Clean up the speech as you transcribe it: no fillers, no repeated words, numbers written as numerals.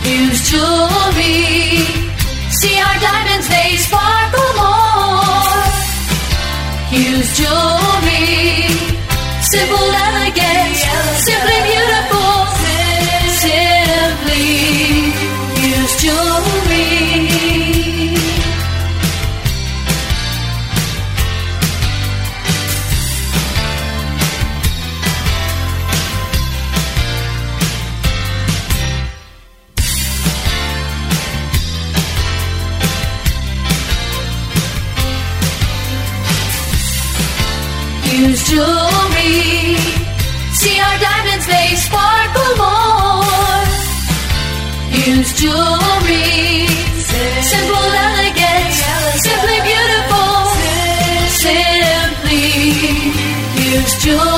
Hughes Jewelry. See our diamonds, they sparkle more. Hughes Jewelry. Simple elegance, simply beautiful. Simply Hughes Jewelry. Hughes Jewelry. See our diamonds, they sparkle more. Hughes Jewelry. Simple elegance, simply beautiful. Simply Hughes Jewelry.